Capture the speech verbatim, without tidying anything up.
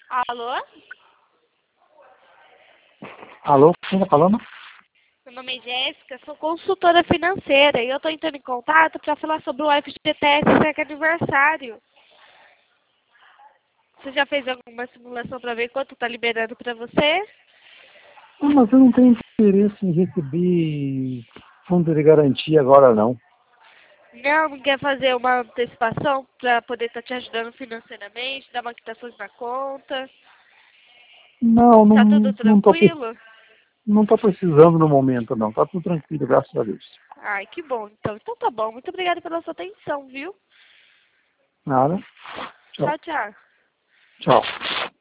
Alô? Alô, quem está falando? Meu nome é Jéssica, sou consultora financeira e eu estou entrando em contato para falar sobre o F G T S que é aniversário. Você já fez alguma simulação para ver quanto está liberando para você? Ah, mas eu não tenho interesse em receber fundo de garantia agora, não. Não, não quer fazer uma antecipação para poder estar te ajudando financeiramente, dar uma quitação na conta? Não, Tá tudo não não tô, pre- tranquilo? não tô precisando no momento, não. Tá tudo tranquilo, graças a Deus. Ai, que bom. Então, então tá bom. Muito obrigada pela sua atenção, viu? Nada. Tchau. Tchau, tchau. Tchau.